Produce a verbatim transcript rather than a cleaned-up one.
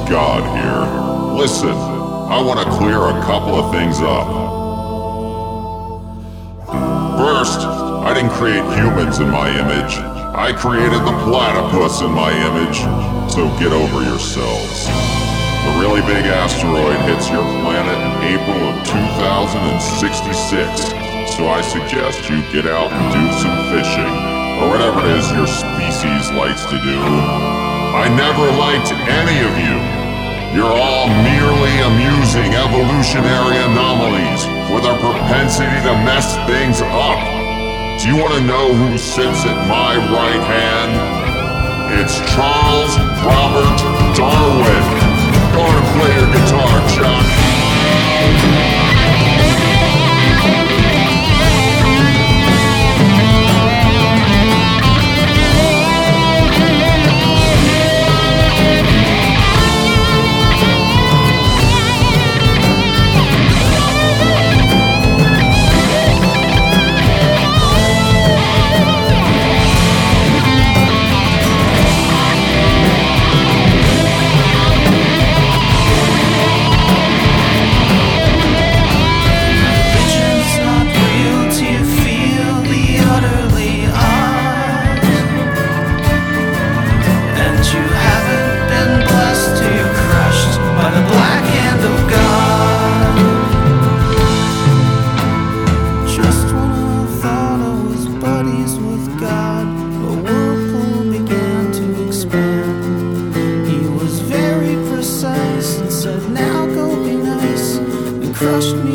God here. Listen, I want to clear a couple of things up. First, I didn't create humans in my image. I created the platypus in my image, so get over yourselves. The really big asteroid hits your planet in April of two thousand sixty-six, so I suggest you get out and do some fishing, or whatever it is your species likes to do. I never liked any of you. You're all merely amusing evolutionary anomalies with a propensity to mess things up. Do you want to know who sits at my right hand? It's Charles Robert Darwin. Go on and play your guitar, Chuck. Crushed